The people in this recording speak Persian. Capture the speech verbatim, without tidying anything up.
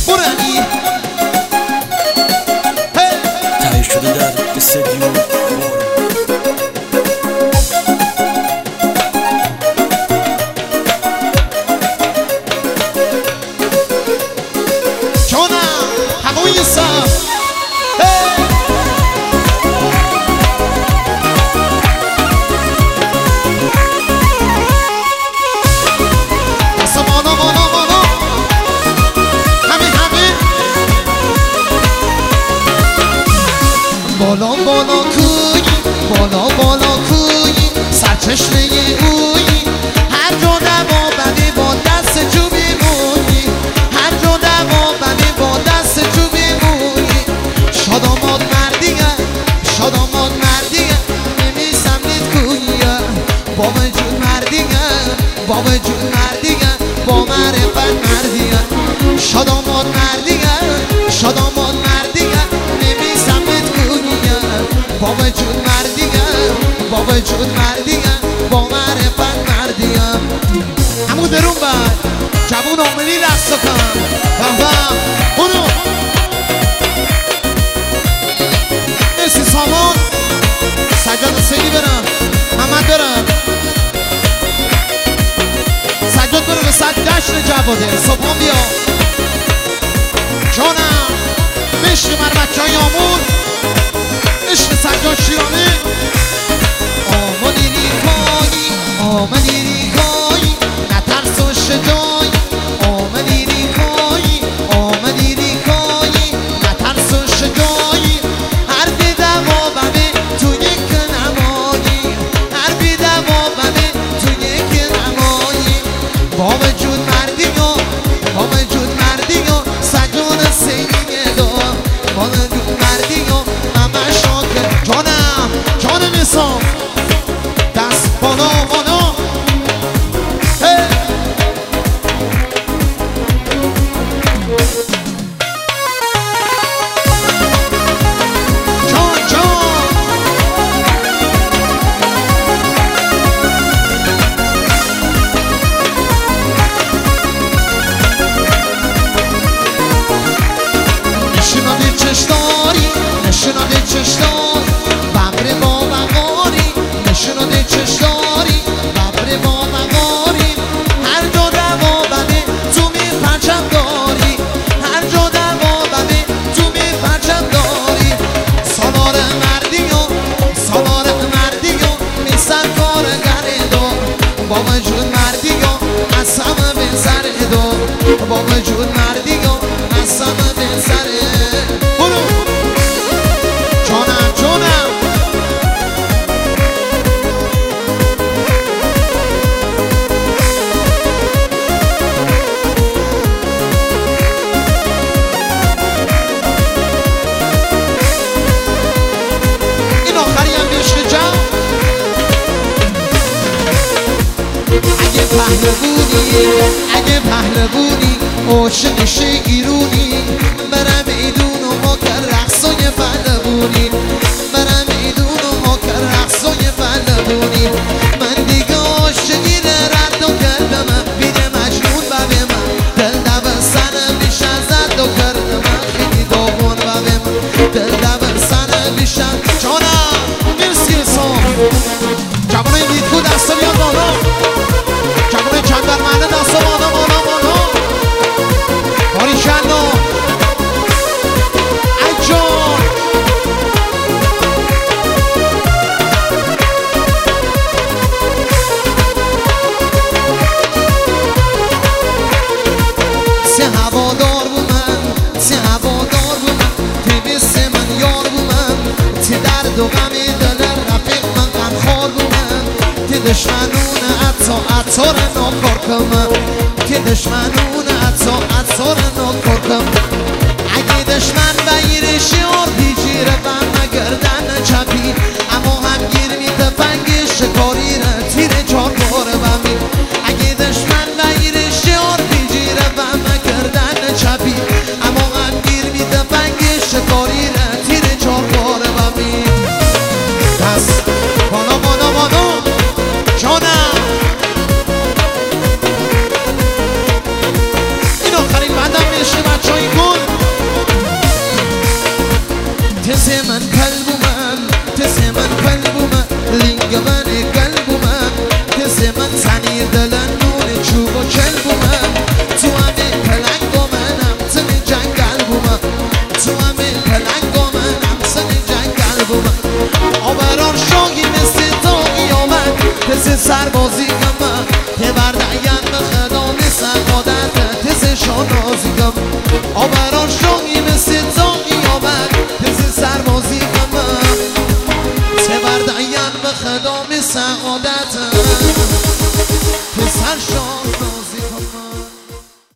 برنی تهیه شده در استدیو جانم هوای صف بالا بالا کوی بالا بالا کوی سرچشمه اوی هر جا دوا بده با دست جو میمونی هر جا دوا بده با دست جو میمونی شاداماد مردیه شاداماد مردیه نمیسم نید کویه با وجود مردیه با وجود مردیه با معرفت مردیه شاداماد مردیه شاداماد مردیه نمیسم نید با وجود مردیه با وجود مردیه با معرفت مردیه همون درون بر جوون آملی رقص کن بهم برو مرسی سامان سجاد حسینی برم محمد برم سجاد برم به سد جشن جواده صبحان بیا جانم مشک مر بچه های آمون عشق سجاد شیرانی آمدی ریکایی آمدی ریکایی نترس و شجایی آمدی ریکایی آمدی ریکایی نترس و شجایی هر بیدم آمده تو یک نمایی هر بیدم آمده تو یک نمایی با وجود مردی و با وجود مردی و سجاد سینی دار با وجود مردی و جانم جانم نسام دست بالا بالا جان جان نشوناده چشداری نشوناده چشداری ببر با بغاری نشوناده چشداری ببر با بغاری هر جا دوا بده تو می پرچم داری هر جا دوا بده تو می پرچم داری سالار مردی و سالار مردی و میسر کار گردو با وجود مردی و اصم به سر دو با وجود مردی و اصم به سر برو جانم جانم این آخری هم عشق جمع اگه پهلوونی اگه پهلوونی عاشق شیرونی برم ایدون و ما که رقصای پهلوونی برم ایدون و ما که رقصای پهلوونی من دیگه عاشقی رد و کردم بیده مجنون ببه من دل دب سنم بیش از رد و کردم خیلی داغون ببه من دل دب سنم بیش از جانم مرسی حسام جوانه دیدگو دستا بیاد بالا جوانه چندر منه دستا بالا بالا بالا باری کلا ای جان سه هوادار بومن سه هوادار بومن تی بست من یار بومن تی درد و غمی دل رفیق من غمخوار بومن تی دشمنون عطا عطار ناکار کمن تی دشمنون عطا عطار ناکار کمن اگه دشمن بگیره شیار دیجیره بم گردن چپی اما هم گیر می تفنگ شکاری را تیر چار باره بمی اگه دشمن بگیره شیار دیجیره بم گردن چپی اما هم گیر می تفنگ شکاری را تیر چار باره بمی دست بالا بالا بالا جانم تز سربازی گم که بردعین به خدام سعادت تز شانازی گم آبران شاهی مثل زاقی آمد تز سربازی گم که بردعین به خدام سعادت تز سر